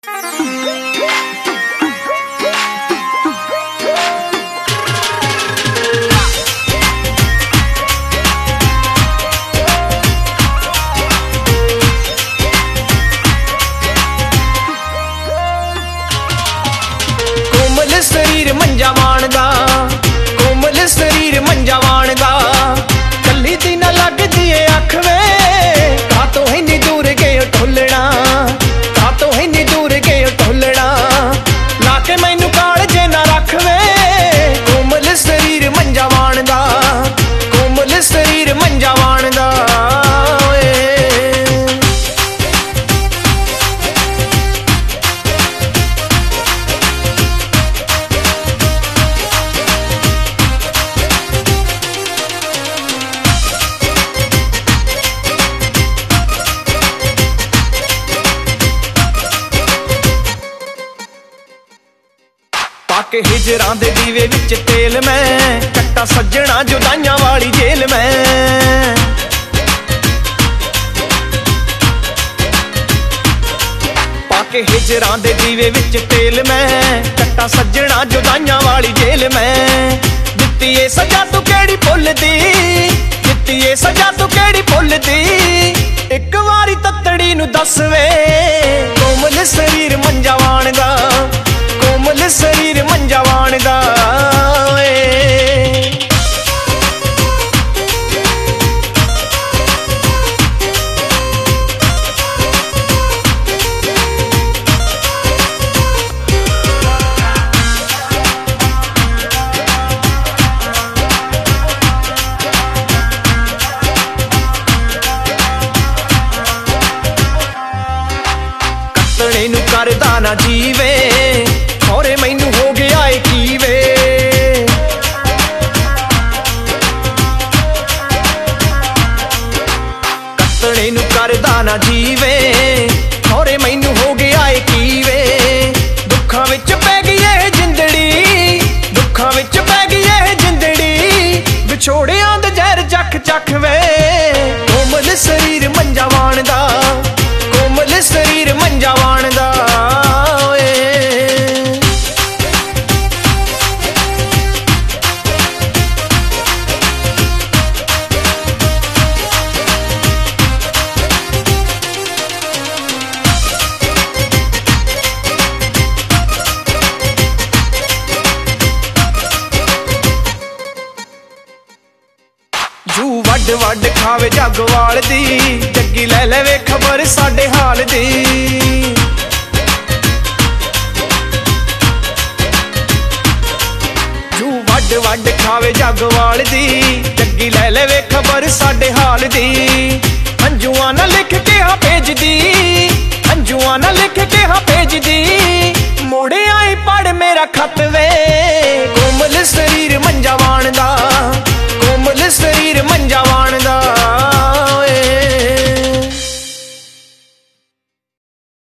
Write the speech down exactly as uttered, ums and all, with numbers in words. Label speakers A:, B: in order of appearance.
A: कोमल शरीर मंजा वाणदा, कोमल शरीर मंजा वाणदा, कली दी ना लगदी ए अख वे, का तो इन्नी दूर गए ढोलना, का तो इन्नी दूर गए ढोलना, लाके मैनू कालजे ना रख वे, कोमल शरीर मंजा वाणदा, कोमल शरीर मंजा वाणदा। पाके हिजरां दे दीवे विच तेल मैं, कट्टा सज्जणा जुदाइयां वाली जेल मैं, पाके हिजरां दे दीवे विच तेल मैं, कट्टा सज्जणा जुदाइयां वाली जेल मैं। दित्ती ए सजा तू केड़ी भुलदी, दित्ती ए सजा तू केड़ी भुलदी, इक वारी तत्तड़ी नू दस वे, कोमल शरीर मंजा वाणदा, कोमल शरीर मंजा वाणदा। कतणे नू करदा ना जीवे, औरे मैनू हो गया है की वे, कतणे नू करदा ना जीवे, औरे मैनू हो गया है की वे। दुखां विच पै गई है जिंदड़ी, दुखां विच पै गई है जिंदड़ी, विछोड़ियां दे जहर चख चख वे, कोमल शरीर मंजा वाणदा, कोमल शरीर मंजा वाणदा। जू वड वड खावे जगवाल दी, जग्गी लै लेवे खबर साडे हाल दी, जू वड वड खावे जगवाल दी, जग्गी लै लेवे खबर साडे हाल दी। अंजुआ ना लिख के हाँ भेज दी, अंजुआ ना लिख के हाँ भेज दी, मुड़े आई पढ़ मेरा खत वे।